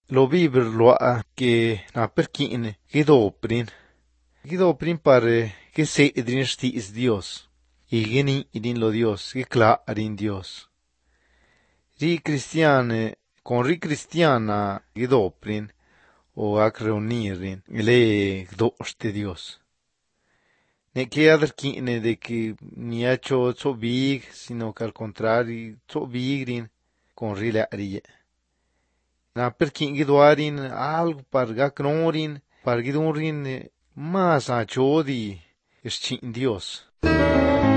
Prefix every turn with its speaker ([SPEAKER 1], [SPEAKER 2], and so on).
[SPEAKER 1] Lo bibr loa que na perkin gidoprin para que se edrin is Dios. Y geni idin lo Dios, que cla adin Dios. Ri cristiane, con ri cristiana gidoprin, o ac reunirin, le gdoste Dios. Ne que aderkine de que ni ha hecho so big, sino que al contrario, so bigrin, con ri la rie. Na perkin gidoarin algo parga knorin, pargidunrin mas a chodi, eschin Dios.